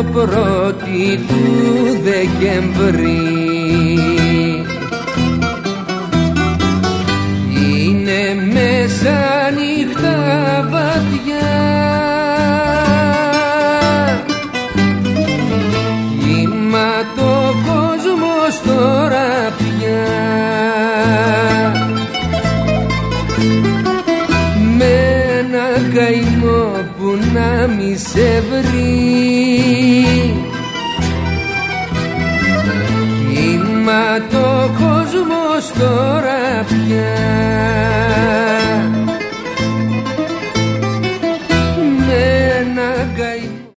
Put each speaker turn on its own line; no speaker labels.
πρώτη του Δεκεμβρή. Είναι μεσάνυχτα βαθιά, κύματο ο κόσμος τώρα πια, με ένα καημό που να μη σε βρει, κύματο ο κόσμος τώρα πια.